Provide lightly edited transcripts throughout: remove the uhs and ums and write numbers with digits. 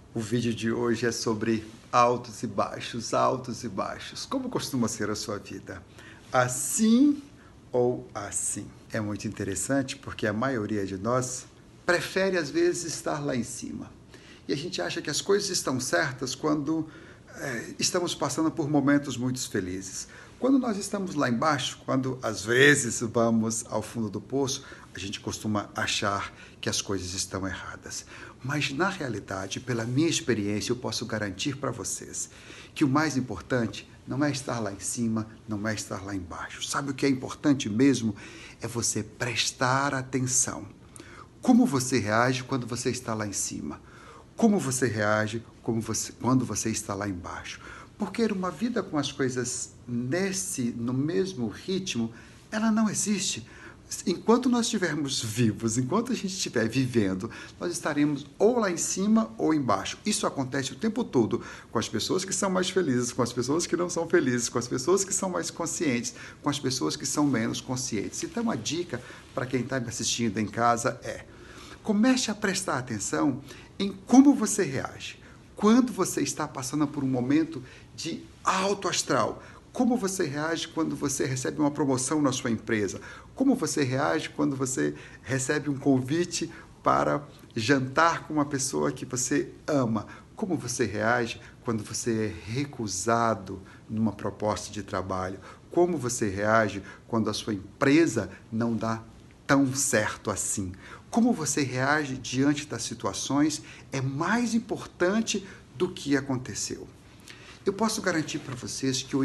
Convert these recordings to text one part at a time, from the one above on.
O vídeo de hoje é sobre altos e baixos, altos e baixos. Como costuma ser a sua vida? Assim ou assim? É muito interessante porque a maioria de nós prefere às vezes estar lá em cima. E a gente acha que as coisas estão certas quando estamos passando por momentos muito felizes. Quando nós estamos lá embaixo, quando às vezes vamos ao fundo do poço, a gente costuma achar que as coisas estão erradas. Mas, na realidade, pela minha experiência, eu posso garantir para vocês que o mais importante não é estar lá em cima, não é estar lá embaixo. Sabe o que é importante mesmo? É você prestar atenção. Como você reage quando você está lá em cima? Como você reage quando você está lá embaixo? Porque uma vida com as coisas no mesmo ritmo, ela não existe. Enquanto nós estivermos vivos, enquanto a gente estiver vivendo, nós estaremos ou lá em cima ou embaixo. Isso acontece o tempo todo com as pessoas que são mais felizes, com as pessoas que não são felizes, com as pessoas que são mais conscientes, com as pessoas que são menos conscientes. Então, a dica para quem está me assistindo em casa é: comece a prestar atenção em como você reage. Quando você está passando por um momento de alto astral, como você reage quando você recebe uma promoção na sua empresa? Como você reage quando você recebe um convite para jantar com uma pessoa que você ama? Como você reage quando você é recusado numa proposta de trabalho? Como você reage quando a sua empresa não dá tão certo assim? Como você reage diante das situações é mais importante do que aconteceu. Eu posso garantir para vocês que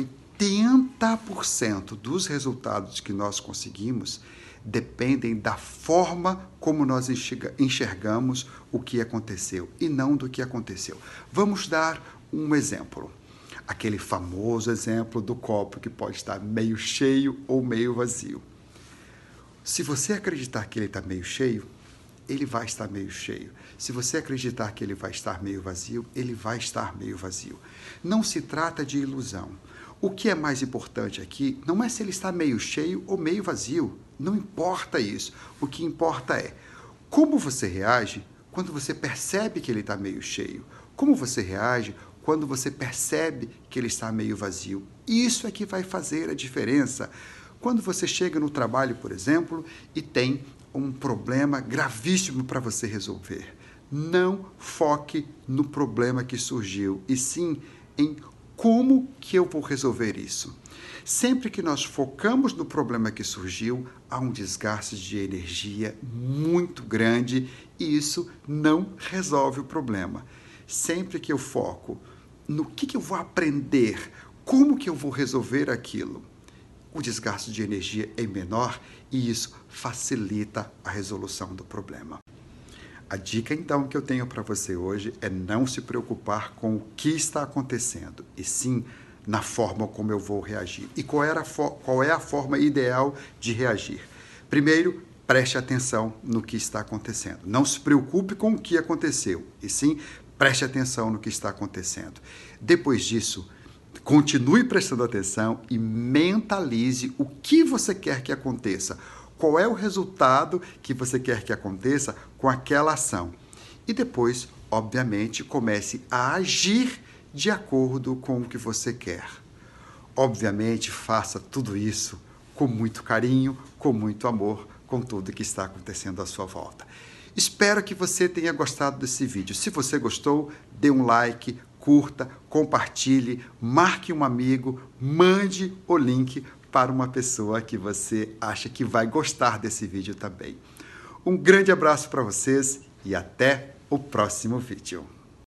80% dos resultados que nós conseguimos dependem da forma como nós enxergamos o que aconteceu e não do que aconteceu. Vamos dar um exemplo. Aquele famoso exemplo do copo que pode estar meio cheio ou meio vazio. Se você acreditar que ele está meio cheio, ele vai estar meio cheio. Se você acreditar que ele vai estar meio vazio, ele vai estar meio vazio. Não se trata de ilusão. O que é mais importante aqui não é se ele está meio cheio ou meio vazio. Não importa isso. O que importa é como você reage quando você percebe que ele está meio cheio. Como você reage quando você percebe que ele está meio vazio. Isso é que vai fazer a diferença. Quando você chega no trabalho, por exemplo, e tem um problema gravíssimo para você resolver, não foque no problema que surgiu, e sim em como que eu vou resolver isso. Sempre que nós focamos no problema que surgiu, há um desgaste de energia muito grande e isso não resolve o problema. Sempre que eu foco no que eu vou aprender, como que eu vou resolver aquilo, o desgaste de energia é menor e isso facilita a resolução do problema. A dica, então, que eu tenho para você hoje é não se preocupar com o que está acontecendo, e sim na forma como eu vou reagir. E qual é a forma ideal de reagir? Primeiro, preste atenção no que está acontecendo. Não se preocupe com o que aconteceu, e sim preste atenção no que está acontecendo. Depois disso, continue prestando atenção e mentalize o que você quer que aconteça. Qual é o resultado que você quer que aconteça com aquela ação? E depois, obviamente, comece a agir de acordo com o que você quer. Obviamente, faça tudo isso com muito carinho, com muito amor, com tudo que está acontecendo à sua volta. Espero que você tenha gostado desse vídeo. Se você gostou, dê um like, curta, compartilhe, marque um amigo, mande o link para uma pessoa que você acha que vai gostar desse vídeo também. Um grande abraço para vocês e até o próximo vídeo.